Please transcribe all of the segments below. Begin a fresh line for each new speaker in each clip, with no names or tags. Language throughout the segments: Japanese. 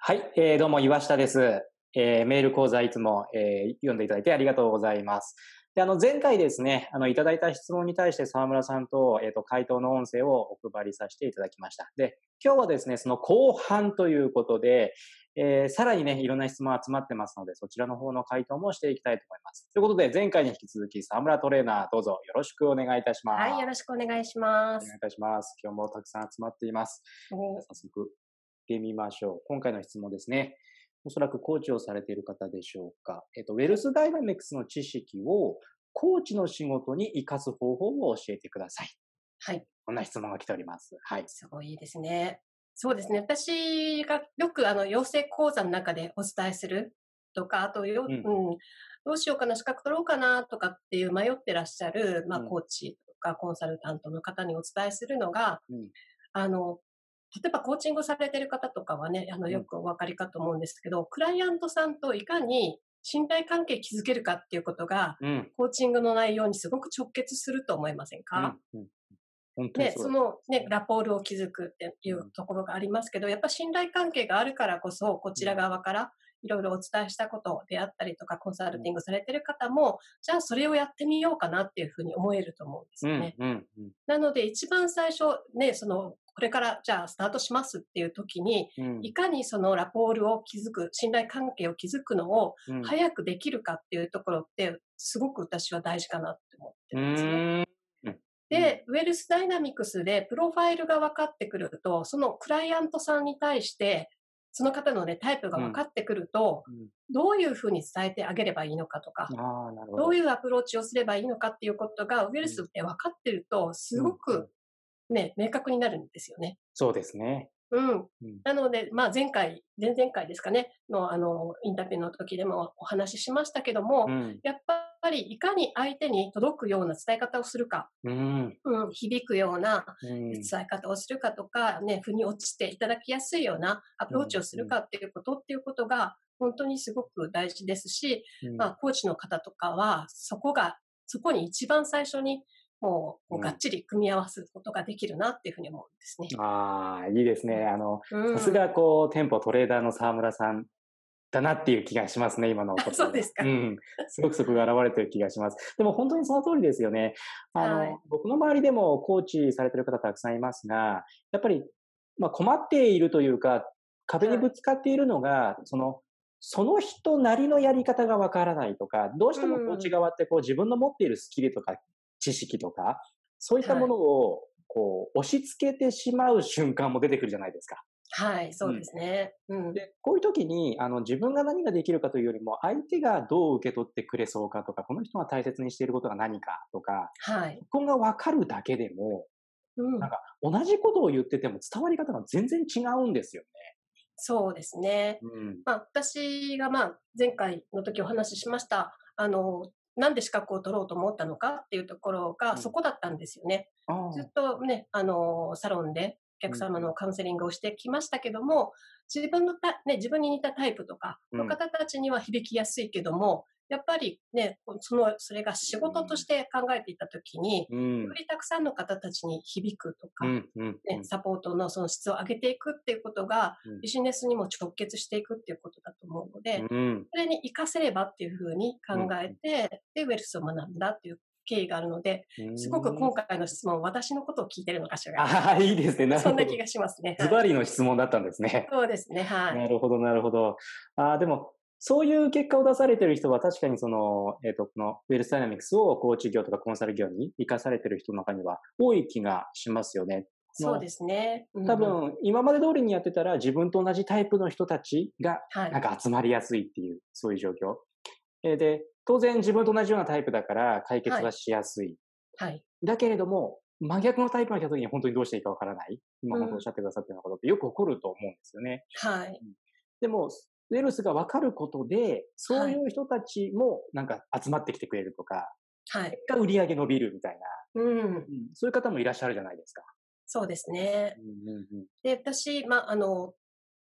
はい、どうも岩下です。メール講座いつも、読んでいただいてありがとうございます。で、前回ですね、いただいた質問に対して沢村さんと、回答の音声をお配りさせていただきました。で、今日はですね、その後半ということで、さらにね、いろんな質問集まってますので、そちらの方の回答もしていきたいと思います。ということで、前回に引き続き沢村トレーナー、どうぞよろしくお願いいたします。
はい、よろしくお願いします。
お願いいたします。今日もたくさん集まっています。じゃあ早速、行ってみましょう。今回の質問ですね。おそらくコーチをされている方でしょうか。ウェルスダイナミクスの知識をコーチの仕事に活かす方法を教えてください。
はい。
こんな質問が来ております。はい。
すごいいいですね。そうですね。私がよく養成講座の中でお伝えするとか、あと
うん。
どうしようかな、資格取ろうかなとかっていう迷ってらっしゃる、
うん。
コーチとかコンサルタントの方にお伝えするのが、
うん。
あの、例えばコーチングされてる方とかはね、
うん。
よくお分かりかと思うんですけど、クライアントさんといかに信頼関係築けるかっていうことが、
うん。
コーチングの内容にすごく直結すると思いませんか？
うん。うん。本当に
ね、
そうです。
そのね、ラポールを築くってい
うん。
うところがありますけど、やっぱ信頼関係があるからこそ、こちら
うん。
側からいろいろお伝えしたことであったりとか、コンサル
うん。
ティングされてる方も、じゃあそれをやってみようかなっていうふうに思えると思うんです
うん。
よね。
うん。うん。
なので一番最初、ね、これからじゃあスタートしますっていう時に、
うん。
いかにそのラポールを築く、信頼関係を築くのを
うん。
早くできるかっていうところって、すごく私は大事かなって思って
う
るんですね。
ーん。うん。
で、ウェルスダイナミクスでプロファイルが分かってくると、そのクライアントさんに対して、その方のね、タイプが
うん。
分かってくると、
うん。
どういうふうに伝えてあげればいいのかとか、
ああ、なるほど。
どういうアプローチをすればいいのかっていうことが、ウェル
うん。
スって分かってると、す
うん。うん。
ごくね、明確になるんですよね。
そうですね。
うん。
うん。
なので、前々回ですかね、のインタビューの時でもお話ししましたけども、
うん。
やっぱりいかに相手に届くような伝え方をするか、
うん。
響くような
うん。
伝え方をするかとか、ね、腑に落ちていただきやすいようなアプローチ
うん。
をす
うん。
るかっていうことが、本当にすごく大事ですし、
うん。
コーチの方とかは、そこに一番最初に、もう、がっ
うん。
ちり組み合わすことができるなっていうふうに思うんですね。
ああ、いいですね。さす
うん。
が店舗トレーダーの沢村さんだなっていう気がしますね、今のお
あ、
言葉が。
そうですか。
うん。すごくそこが現れてる気がします。でも本当にその通りですよね。
はい。
僕の周りでもコーチされてる方たくさんいますが、やっぱり、困っているというか、壁に
はい。
ぶつかっているのが、その人なりのやり方がわからないとか、どうし
う
てもコーチ
ん。
側って自分の持っているスキルとか知識とか、そういった
はい。
ものを押し付けてしまう瞬間も出てくるじゃないですか。
はい、そうで
うん。
すね。うん。
で、こういう時に、自分が何ができるかというよりも、相手がどう受け取ってくれそうかとか、この人が大切にしていることが何かとか、
はい。
そこがわかるだけでも、
うん。
同じことを言ってても伝わり方が全然違うんですよね。
そうですね。
うん。
私が、前回の時お話ししました、なんで資格を取ろうと思ったのかっていうところが
うん。
そこだったんですよね。
あ
ずっ
あ。
とね、サロンでお客
うんうん。
様のカウンセリングをしてきましたけども、自分に似たタイプとかの
うん。
方たちには響きやすいけども、やっぱりね、それが仕事として考えていた時に、
うん。
よりたくさんの方たちに響くとか、
うん。うん。う
ね、
ん。
サポートのその質を上げていくっていうことが、
うん。
ビジネスにも直結していくっていうことだと思うので、
うん。
それに活かせればっていうふうに考
うん。
えて、で、ウェルスを学んだっていう経緯があるので、
う
すごく
ーん。
今回の質問、私のことを聞いてるのかしら。
ああ、いいですね。なるほど。
そんな気がしますね。はい。
ズバリの質問だったんですね。
そうですね、はい。
なるほどなるほど。ああ、でも、そういう結果を出されてる人は確かにこのウェルスダイナミクスをコーチ業とかコンサル業に活かされてる人の中には多い気がしますよね。
そうですね。うんうん。
多分、今まで通りにやってたら自分と同じタイプの人たちが
はい。
なんか集まりやすいっていう、そういう状況。で、当然自分と同じようなタイプだから解決は
はい。
しやすい。
はい。
だけれども、真逆のタイプが来た時に本当にどうしていいかわからない。今
うん。
本当おっしゃってくださったようなことってよく起こると思うんですよね。
はい。
うん。でも、ウェルスが分かることで、そう
はい。
いう人たちもなんか集まってきてくれるとか、
はい。
結果売り上げ伸びるみたいな、
うん。
そういう方もいらっしゃるじゃないですか。
そうですね。
うんうんうん。
で、私、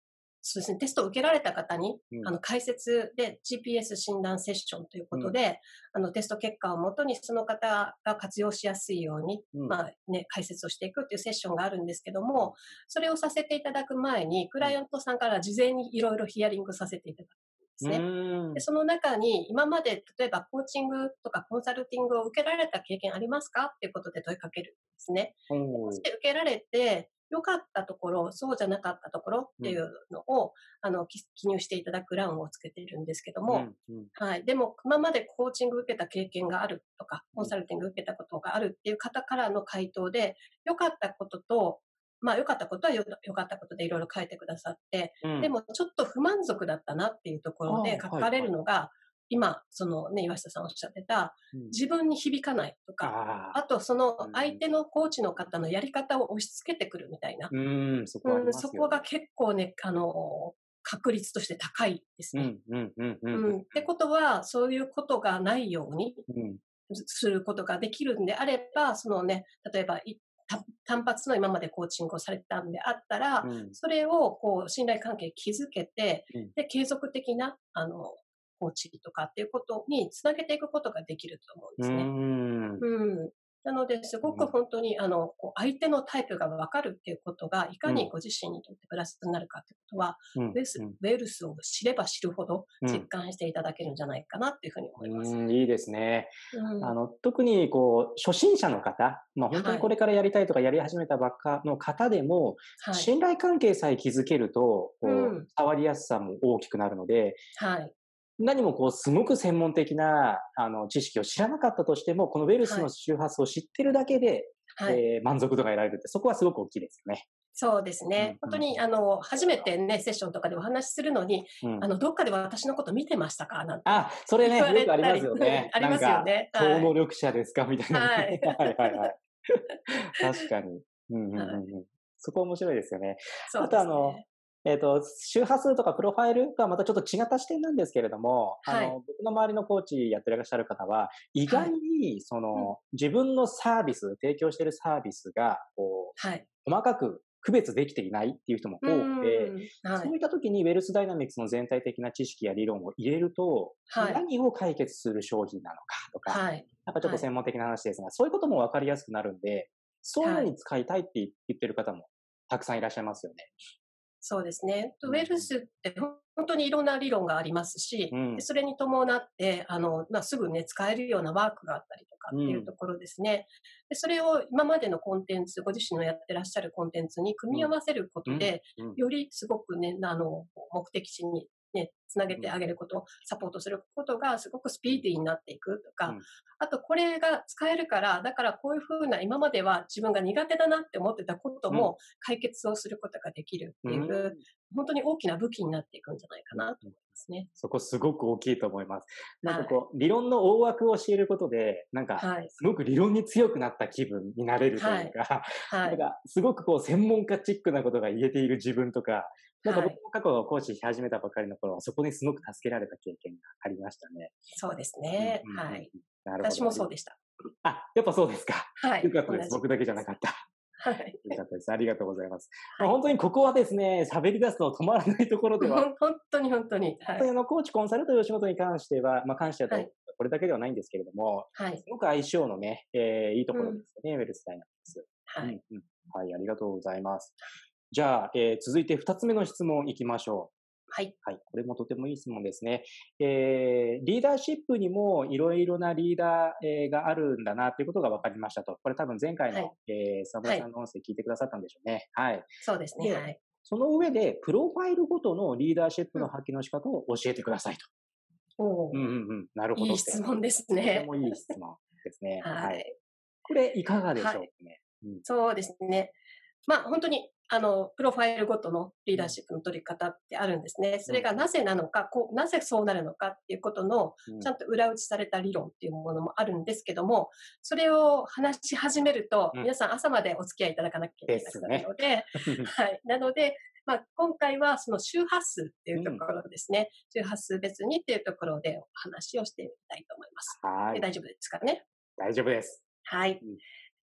そうですね、テストを受けられた方に、
うん。
解説で GPS 診断セッションというこ
うん。
とで、テスト結果をもとにその方が活用しやすいように、
うん。
まあね、解説をしていくっていうセッションがあるんですけど
うん。
も、それをさせていただく前に、ク
うん。
ライアントさんから事前にいろいろヒアリングさせていただくんです
う
ね。で、
ーん。
その中に今まで例えばコーチングとかコンサルティングを受けられた経験ありますかっていうことで問いかけるんですね。
お
でもし
お。
受けられて、良かったところ、そうじゃなかったところっ
うん。
ていうのを、記入していただく欄をつけているんですけども、
うん。うん。
はい。でも、今までコーチング受けた経験があるとか、コ
うん。
ンサルティング受けたことがあるっていう方からの回答で、良かったことと、まあ良かったことは良かったことでいろいろ書いてくださって、
うん。
でもちょっと不満足だったなっていうとこ
ああ、
ろで書かれ
はいはい。
るのが、今、そのね、岩下さんおっしゃってた、
うん。
自分に響かないとか、
ああ。
あとその
うん。
相手のコーチの方のやり方を押し付けてくるみたいな、
うーん、そこあり
そ
ますよね。
こが結構ね、確率として高いですね。
うん、うん、うん、うん、
ってことは、そういうことがないように
うん。
することができるんであれば、そのね、例えば単発の今までコーチングをされてたんであったら、
うん、
それをこう信頼関係築けて、
うん。
で、継続的な、コーチとかっていうことにつなげていくことができると思うんで
うー
すね。
ん。
うん。なので、すごく
うん、
本当に、こう相手のタイプが分かるっていうことが、いか
うん、
にご自身にとってプラスになるかってことは、
うん、うん、
ウェルスを知れば知るほど
うん。
実感していただけるんじゃないかなっていうふうに思います。
いいですね。
うん。
特にこう、初心者の方、まあ、本当に
はい。
これからやりたいとかやり始めたばっかの方でも、
はい。
信頼関係さえ築けると、
う
こう、
ん。
伝わりやすさも大きくなるので、
はい。
何もこう、すごく専門的な、知識を知らなかったとしても、このウェルスの
はい。
周波数を知ってるだけで、
はい。
満足度が得られるって、そこはすごく大きいですよね。
そうですね。
うん、うん、
本当に、初めてね、セッションとかでお話しするのに、
うん。
どっかで私のこと見てましたかなんて
あ、それね、
言わ
よくあります
れたり、
よね。
ありますよ
なんか、
ね。はい。
超能力者ですかみたいなね。
はい。
はいはいはい。確かに。うんうんうん
はい。
うん。そこ面白いですよね。あ
そうで
と
すね。
周波数とかプロファイルとはまたちょっと違った視点なんですけれども、
はい。
僕の周りのコーチやってらっしゃる方は、意外
はい。
に
うん。
自分のサービス、提供しているサービスが、こ
はい。
う、細かく区別できていないっていう人も
う
多くて、
ーん。はい。
そういった時にウェルスダイナミクスの全体的な知識や理論を入れると、
はい。
何を解決する商品なのかとか、
はい。
なんかちょっと
はい。
専門的な話ですが、そういうことも分かりやすくなるんで、そういうの
はい。
に使いたいって言ってる方もたくさんいらっしゃいますよね。
そうですね。ウ
うん
ェルスって本当にいろんな理論がありますし、
うん。う
で、
ん。
それに伴って、すぐね、使えるようなワークがあったりとか
うん。
っていうところですね。で、それを今までのコンテンツ、ご自身のやってらっしゃるコンテンツに組み合
うん。
わせるこ
うん。
とで、
うん。
よりすごくね、目的地にね、つなげて
うん。
あげること、サポートすることがすごくスピーディーになっていくとか、
うん。
あとこれが使えるから、だからこういうふうな今までは自分が苦手だなって思ってたこと
うん。
も解決をすることができるっ
う
ていう、
ん。
本当に大きな武器になっていくんじゃないか
うん。
なと思いますね。
そこすごく大きいと思います。なん
はい。
かこう、理論の大枠を教えることで、なんか、
はい。
すごく理論に強くなった気分になれると
はい。
いうか、
はい。
なんか、すごくこう、専門家チックなことが言えている自分とか、なんか
はい。
僕も過去コーチし始めたばかりの頃は、そこにすごく助けられた経験がありましたね。
そうです
うんうん
ね。はい。
うんうん。なるほ
私
ど。
もそうでした。
やっぱそうですか。
はい。
良かったです。
同じ
僕だけじゃ
です。
なかった。
はい。
良かったです。ありがとうございます。
はい。
本当にここはですね、喋り出すと止まらないところでは、
本当に本当に。はい。
コーチ、コンサルというお仕事に関しては、関してだと、
はい。
これだけではないんですけれども、
はい。
すごく相性のね、いいところで
うん。
すよね、ウェルスダイナミクス。うん
はい。
うん。はい、ありがとうございます。じゃあ、続いて2つ目の質問いきましょう。
はい。
はい、これもとてもいい質問ですね。リーダーシップにもいろいろなリーダー、があるんだなということが分かりましたと。これ多分前回の、
はい。
沢村
はい。
さんの音声聞いてくださったんでしょうね。はい。
そうですね。
で、
はい。
その上で、プロファイルごとのリーダーシップ
うん。
の発揮の仕方を教えてくださいと。
お
うんうん
お、
うん。なるほ
いい
どって。
質問です
とて
ね。
もいい質問ですね。はい。
はい。
これいかがで
はい。
しょうかね。うん。
そうですね。本当に、プロファイルごとのリー
うん。
ダーシップの取り方ってあるんですね。そ
うん。
れがなぜなのか、なぜそうなるのかっていうことの、
うん。
ちゃんと裏打ちされた理論っていうものもあるんですけども、それを話し始めると、
うん。
皆さん朝までお付き合いいただかなきゃい
で
けなくなる
すね。
ので、はい。なので、今回はその周波数ってい
うん。
うところですね。周波数別にっていうところでお話をしてみたいと思います。
はい。
で大丈夫ですかね。
大丈夫です。
はい。
うん。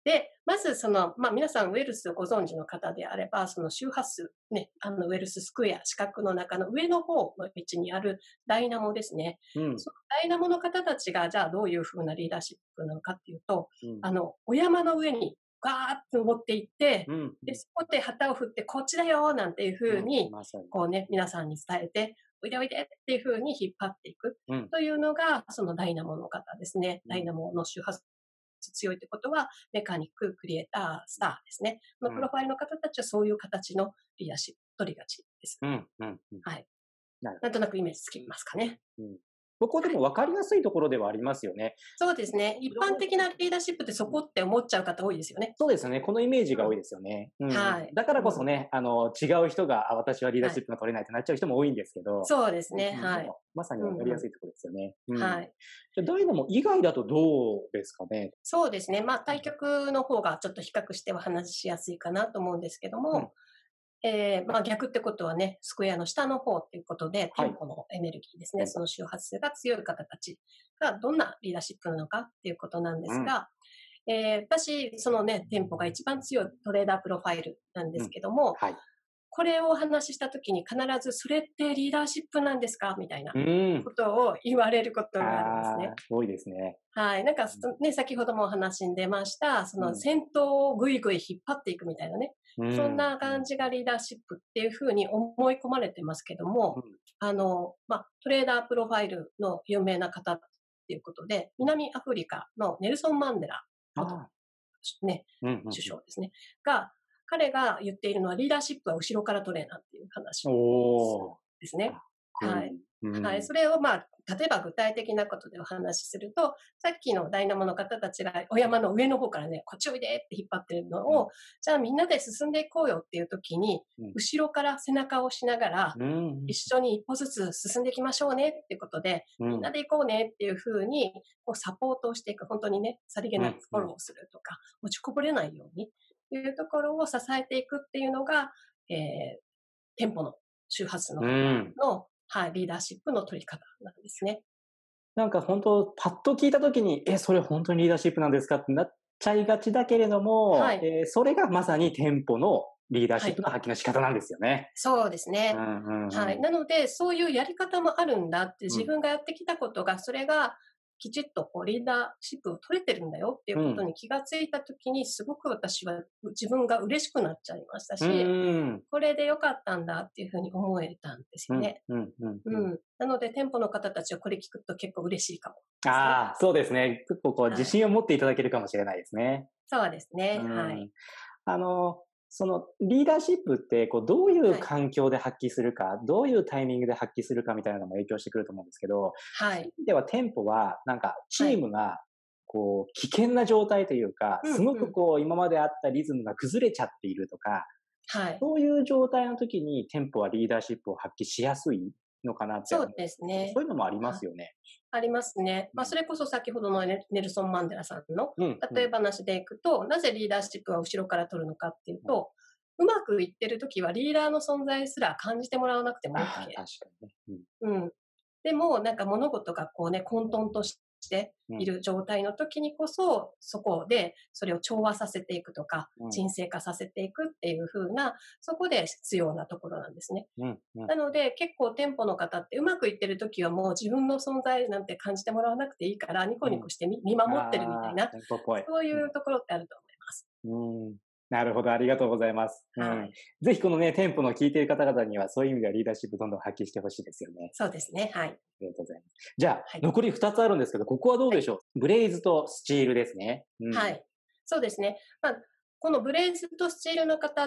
で、まず皆さんウェルスをご存知の方であれば、その周波数、ね、ウェルススクエア、四角の中の上の方の位置にあるダイナモですね。
うん。
そのダイナモの方たちが、じゃあどういうふうなリーダーシップなのかっていうと、
うん。
お山の上にガーッと登っていって、
うん。
で、そこで旗を振って、こっちだよなんていうふうに、
まさに。
こうね、皆さんに伝えて、おいでおいでっていうふうに引っ張っていく
うん。
というのが、そのダイナモの方ですね。
うん。
ダイナモの周波数強いってことは、メカニック、クリエイター、スターですね。このプロ
うん。
ファイルの方たちはそういう形のリーダーシップ取りがちです。
うん。うん。うん。
はい。
なるほど。
なんとなくイメージつきますかね。
うん。ここで
はい。
も分かりやすいところではありますよね。
そうですね。一般的なリーダーシップってそこって思っちゃう方多いですよね。
そうですよね。このイメージが
うん。
多いですよね。うんうん。
はい。
だから
うん。
こそね、違う人が、私はリーダー
はい。
シップが取れないってなっちゃう人も多いんですけど、
そうですね。
うんうん、で
はい。
も、まさに分か
うんうん。
りやすいところですよね。うん。
はい。
じゃ、ダイナモ以外だとどうですかね？
そうですね。
うん。
対局の方がちょっと比較しては話しやすいかなと思うんですけど
うん。
も、逆ってことはね、スクエアの下の方っていうことで、テ
はい。
ンポのエネルギーですね、
テンポ。
その周波数が強い方たちがどんなリーダーシップなのかっていうことなんで
うん。
すが、私、そのね、テンポが一番強いトレーダープロファイルなんです
うん。
けども、
はい。
これをお話ししたときに必ず、それってリーダーシップなんですかみたいな
うーん。
ことを言われることがあるんですね。
多いですね。
はい。なんか、ね、先ほどもお話に出ました、そ
うん。
の先頭をぐいぐい引っ張っていくみたいなね、
うん。
そんな
うん。
感じがリーダーシップっていうふうに思い込まれてますけども、
うん。
トレーダープロファイルの有名な方っていうことで、南アフリカのネルソン・マンデラ元
ああ。
ね、
うんうんうん。
首相ですね。彼が言っているのはリーダーシップは後ろから取れなんていう話をするん
おお。
ですね。
かっこい
はい。
い。う
はい。
ん。
それを例えば具体的なことでお話しすると、さっきのダイナモの方たちがお山の上の方からね、こっちおいでって引っ張ってるの
うん。
を、じゃあみんなで進んでいこうよっていう時に、
うん。
後ろから背中を押しながら、
うん。
一緒に一歩ずつ進んでいきましょうねっていうことで、
うん。
みんなで行こうねっていうふうに、こうサポートをしていく、本当にね、さりげ
うん。
なくフ
うん。
ォローするとか、落ちこぼれないようにっていうところを支えていくっていうのが、えーテンポの周波数の
う
方
ん。
の、はい、リーダーシップの取り方なんですね。
なんか本当、パッと聞いた時に、それ本当にリーダーシップなんですかってなっちゃいがちだけれども、
はい。
それがまさに店舗のリーダー
はい。
シップの発揮の仕方なんですよね。
そうですね。
うんうん
はい。
うん。
なので、そういうやり方もあるんだって
うん。
自分がやってきたことが、それがきちっとこうリーダーシップを取れてるんだよっていうこと
うん。
に気がついたときに、すごく私は自分が嬉しくなっちゃいました
う
し、
ん。
これで良かったんだっていうふうに思えたんです
うん。
よね。
うんうんうん。
うん。なので、店舗の方たちはこれ聞くと結構嬉しいかもですね。
ああ、そうですね。結構こう自
はい。
信を持っていただけるかもしれないですね。
そうです
う
ね。はい。
ん。あの、そのリーダーシップって、こうどういう
はい。
環境で発揮するか、どういうタイミングで発揮するかみたいなのも影響してくると思うんですけど、
はい。
そういう意味では店舗は、なんかチ
はい。
ームが、こう危険な状態というか、すご
うんうん。
くこう今まであったリズムが崩れちゃっているとか、
はい。
そういう状態の時に店舗はリーダーシップを発揮しやすいのかなって思うんで
そうです
すけど、
ね。
そういうのもありま
はい。
すよね。
ありますね。
うん。
それこそ先ほどのネルソン・マンデラさんの
うんうん。
例え話でいくと、なぜリーダーシップは後ろから取るのかっていう
うん。
と、うまくいってる時はリーダーの存在すら感じてもらわなくても OK。
ああ、確かにね。うん。
うん。でも、なんか物事がこうね、混沌として
うん。
いる状態の時にこそ、そこでそれを調和させていくとか、
うん。
沈静化させていくっていう風な、そこで必要なところなんですね。
うん。うん。
なので、結構店舗の方ってうまくいってる時はもう自分の存在なんて感じてもらわなくていいから、ニコニ
うん。
コして見守ってるみたい
ああ、
な、
店舗っぽい。
そう
うん。
いうところってあると思います。
うん。なるほど、ありがとうございます。うん。
はい。
ぜひこのね、店舗の聞いている方々には、そういう意味ではリーダーシップどんどん発揮してほしいですよね。
そうですね。はい。
ありがとうございます。じゃあ、
はい。
残り2つあるんですけど、ここはどう
はい。
でしょう？ブレイズとスチールですね。うん。
はい。そうですね。このブレイズとスチールの方って、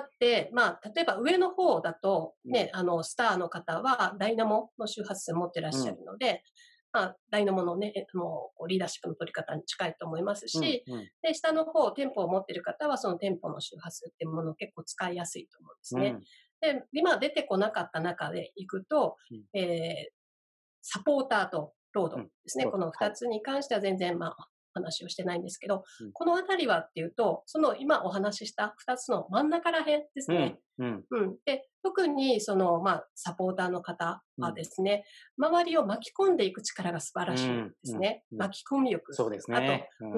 例えば上の方だと、
うん。
ね、スターの方はダイナモの周波数を持ってらっしゃ
うん。
るので、ダイナモのね、リーダーシップの取り方に近いと思います
うん。
し、
うん。
で、下の方、店舗を持っている方は、その店舗の周波数っていうものを結構使いやすいと思うんですね。
うん。
で、今出てこなかった中でいくと、
うん。
えーサポーターとロード
うん。
ですね。
そう、
この2
はい。
つに関しては全然、話をしてないんですけど、
うん。
このあたりはっていうと、その今お話しした2つの真ん中ら辺ですね。
うん。うん。
うん。で、特にサポーターの方
うん。
はですね、周りを巻き込んでいく力が素晴らしい
うん。うん。
ですね。
うん。
巻き込み力。
そうです
あと、
ね。うん。
うん。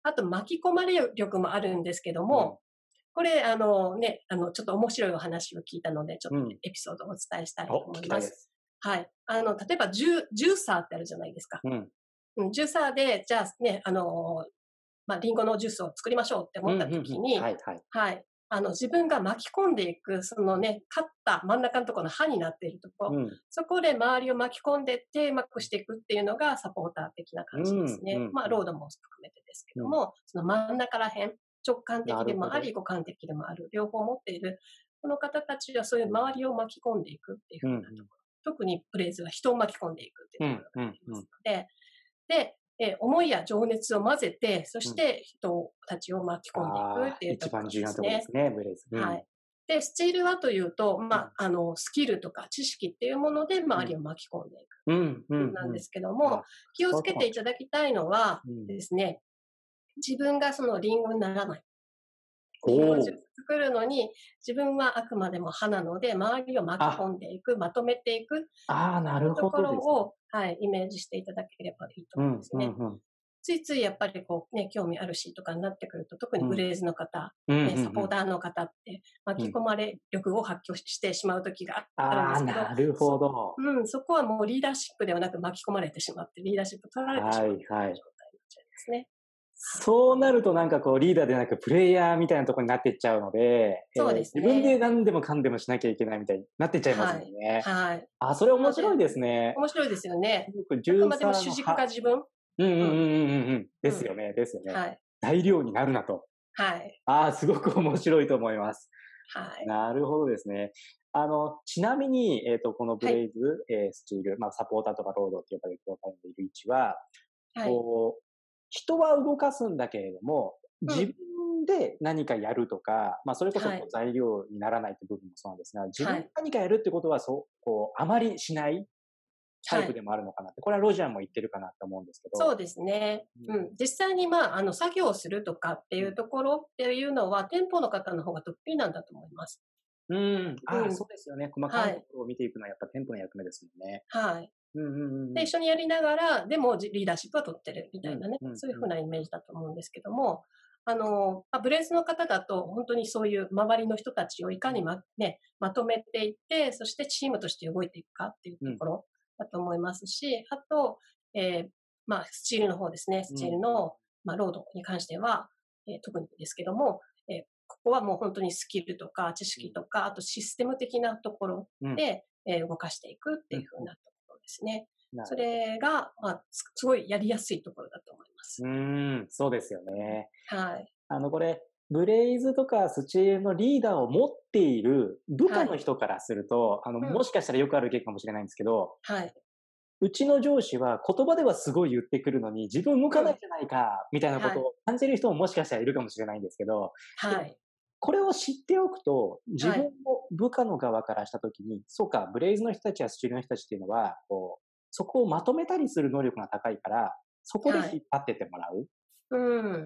あと巻き込まれ力もあるんですけど
うん。
も、これ、ちょっと面白いお話を聞いたので、ちょっと
うん。
エピソードをお伝えしたいと
お、聞
思います。
きたいです。
はい。例えば、ジューサーってあるじゃないですか。
うん。
うん、ジューサーで、じゃあね、リンゴのジュースを作りましょうって
うん、
思った
うんうん。
時に、
はいはい。
はい。自分が巻き込んでいく、そのね、カッター、真ん中のところの刃になっているところ、
うん。
そこで周りを巻き込んでいってうまくしていくっていうのがサポーター的な感じで
うん、う
すね。
ん、
まあ、
うん。
ロードも含めてですけ
うん。
ども、その真ん中ら辺、直感的でもあり、
なるほど。
五感的でもある、両方持っている、この方たちはそういう周りを巻き込んでいくっていう
うん、う
風なと
ん。
ころ。特にプレイズは人を巻き込んでいくっていうところ
うん、うん、
がありま
うん。
すので、で、思いや情熱を混ぜて、そ
うん。
して人たちを巻き込んでいく
ああ、
っていうところ
一番重要な
ですね。
とこですね、ブレイズ。うん。
はい。で、スチールはというと、
うん。
スキルとか知識っていうもので
うん。
周りを巻き込んでい
うん、う
く。
ん、
なんですけど
うん。
も、
あ、
気をつけていた
そうかもしれ
だきたいのは
ない。うん。
ですね、自分がそのリンゴにならない。
お
リンゴジュー
お。
ス作るのに、自分はあくまでも歯なので、周りを巻き込
あ、
んでいく、まとめていくっ
ああ、なるほ
ていうとこ
どですね。
ろを、はい、イメージしていただければいいと
うん、うん、
思うんですね。
うん。
ついついやっぱりこうね、興味あるしとかになってくると、特に
うん。
ブレイズの方、
うん、う
ね、サ
ん、うん。
ポーターの方って
うん。
巻き込まれ力を発揮してしまう時があるん
ああ、
ですけど、
なるほど。
そこはもうリーダーシップではなく巻き込まれてしまって、リーダーシップ取られてしまう
はい、はい。
状態になっちゃいますね。はい。
そうなるとなんかこうリーダーでなくプレイヤーみたいなところになっていっちゃうので、
そうです
自分で
ね。
何でもかんでもしなきゃいけないみたいになっていっちゃいます
はい。
もんね。
はい。
あ、それ
なので、
面白いですね。
面白いですよね。
すごくジ
あく
ューサ
までも主軸
ーの葉。
が自分。
うんうんうん
うん。
うんうんうん。で
うん。
すよねですよね。
はい。
材料になるなと。
はい。
ああ、すごく面白いと思います。
はい。
なるほどですね。ちなみに、このブ
はい。
レイズ、スチール、まあ、サポーターとかロードって呼ばれる状態にいる位置は、
はい。
こう、人は動かすんだけれども、自
うん。
分で何かやるとか、まあ、それこそ
はい。
こう材料にならないって部分もそうなんですが、自分で
はい。
何かやるってことは、そう、こう、あまりしないタイ
はい。
プでもあるのかなって、これはロジャーも言ってるかなと思うんですけど。
そうですね。
うん、
うん。実際に、作業をするとかって
うん。
いうところっていうのは、店舗の方の方が得意なんだと思います。
うん、ああ、
うん。
そうですよね。細かいと
はい。
ころを見ていくのはやっぱ店舗の役目ですもんね。
はい。
うんうんうん
で、
うん。
一緒にやりながら、でもリーダーシップは取ってるみ
うん
たいなね、
うんうん。
そういう風なイメージだと思うんですけども、ブレースの方だと、本当にそういう周りの人たちをいかにまとめていって、そしてチームとして動いていくかっていう
うん。
ところだと思いますし、あと、スチールの方ですね、ス
うん。
チールの、ロードに関しては、特にですけども、ここはもう本当にスキルとか知
うん。
識とか、あとシステム的なところ
うん。
で、動かしていくって
うん。
いう風なところですね。そ
なるほど。
れが、すごいやりやすいところだと思いま
う
す。
ーん、そうですよね。
はい。
これ、ブレイズとかスチールのリーダーを持っている部下の
はい。
人からすると、も
うん。
しかしたらよくある意見かもしれないんですけど、
はい。
うちの上司は言葉ではすごい言ってくるのに、自分動かない
うん。
じゃないか、みたいなこ
はい。
とを感じる人ももしかしたらいるかもしれないんですけど、でも、
はい。
これを知っておくと、自分
はい。
も部下の側からしたときに、そうか、ブレイズの人たちやスチールの人たちっていうのは、こう、そこをまとめたりする能力が高いから、そこで
はい。
引っ張ってってもらう。
うん。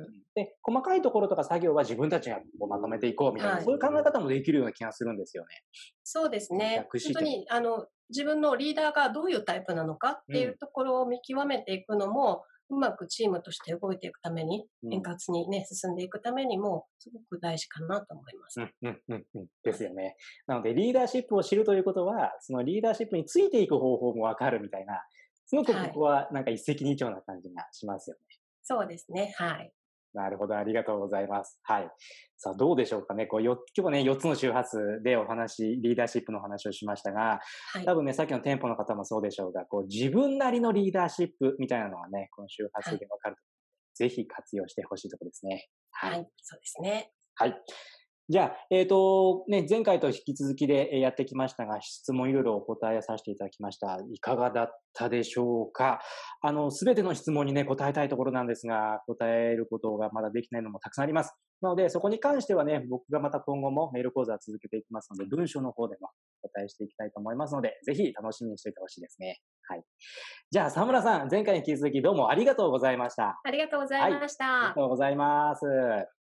で、細かいところとか作業は自分たちがこうまとめていこうみたいな、
はい。
そういう考え方もできるような気がするんですよね。
そうですね。
逆視点。
本当に、自分のリーダーがどういうタイプなのかっていう
うん、
ところを見極めていくのも、うまくチームとして動いていくために、円
うん。
滑にね、進んでいくためにも、すごく大事かなと思います。
うん、うん、うん、うん。で
はい。
すよね。なので、リーダーシップを知るということは、そのリーダーシップについていく方法もわかるみたいな、すごくここ
はい。
はなんか一石二鳥な感じがしますよね。
そうですね。はい。
なるほど、ありがとうございます。はい。さあ、どうでしょうかね。今日ね、4つの周波数でリーダーシップの話をしましたが、
はい。
多分ね、さっきの店舗の方もそうでしょうが、こう、自分なりのリーダーシップみたいなのはね、この周波
はい。
数でわかると。ぜひ活用してほしいところですね。はい。
はい。そうですね。
はい。じゃあ、ね、前回と引き続きでやってきましたが、質問いろいろお答えさせていただきました。いかがだったでしょうか？すべての質問にね、答えたいところなんですが、答えることがまだできないのもたくさんあります。なので、そこに関してはね、僕がまた今後もメール講座を続けていきますので、文章の方でもお答えしていきたいと思いますので、ぜひ楽しみにしておいてほしいですね。はい。じゃあ、沢村さん、前回に引き続きどうもありがとうございました。
ありがとうござい
はい。あ
ました。
りがとうございます。